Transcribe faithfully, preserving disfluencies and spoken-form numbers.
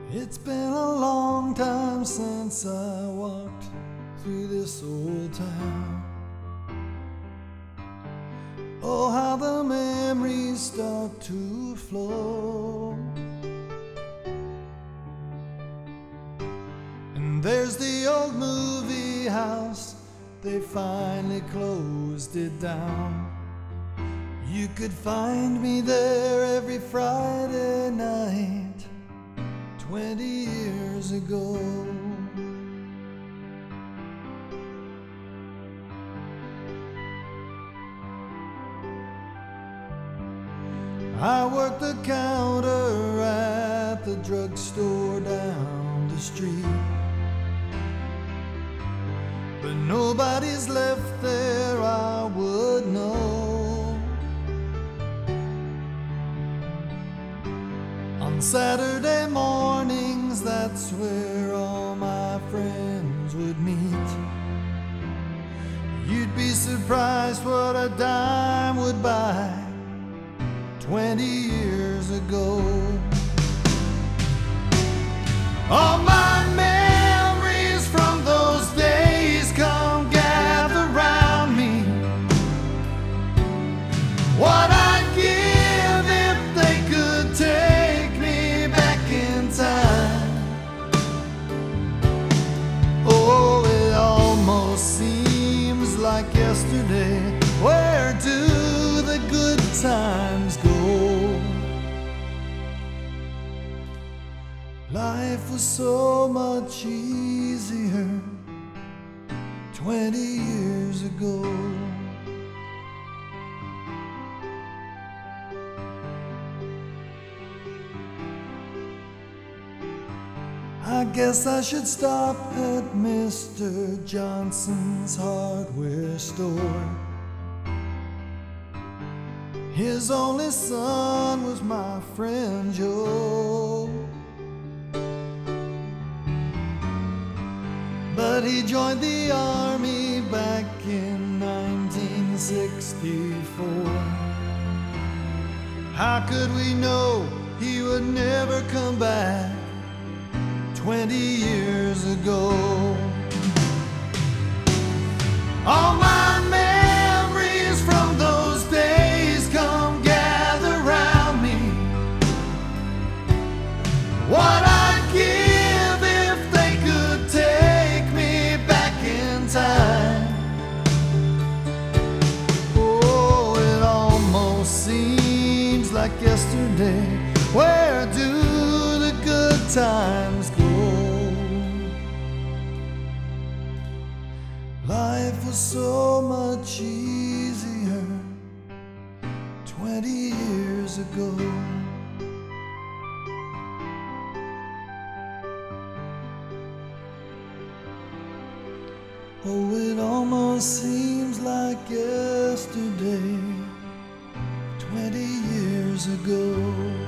It's been a long time since I walked through this old town. Oh, how the memories start to flow. And there's the old movie house, they finally closed it down. You could find me there every Friday night twenty years ago. I worked the counter at the drugstore down the street, but nobody's left there I would know. On Saturday mornings, that's where all my friends would meet. You'd be surprised what a dime would buy twenty years ago. All my memories from those days come gather round me. What I'd give if they could take me back in time. Oh, it almost seems like yesterday. Where do the good times go? Life was so much easier twenty years ago. I guess I should stop at Mister Johnson's hardware store. His only son was my friend Joe, but he joined the army back in nineteen sixty-four. How could we know he would never come back twenty years ago? All my memories from those days come gather round me. What I'd give if they could take me back in time. Oh, it almost seems like yesterday. Where do the good times go? Life was so much easier twenty years ago. Oh, it almost seems like yesterday twenty years ago.